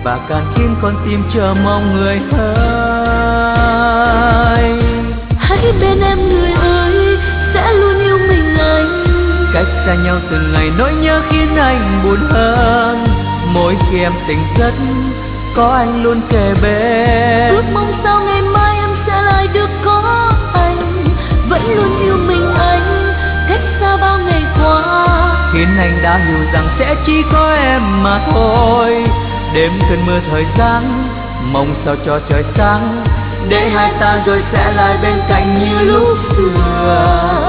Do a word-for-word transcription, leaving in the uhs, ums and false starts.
và càng khiến con tim chờ mong người hỡi. Hãy bên em người ơi, sẽ luôn yêu mình anh. Cách xa nhau từng ngày nỗi nhớ khiến anh buồn hơn. Mỗi khi em tỉnh giấc có anh luôn kề bên. Ước mong sau ngày mai em sẽ lại được có anh, vẫn luôn yêu mình anh, cách xa bao ngày qua. Khiến anh đã hiểu rằng sẽ chỉ có em mà thôi. Đêm cơn mưa thời gian, mong sao cho trời sáng, để hai ta rồi sẽ lại bên cạnh như lúc xưa.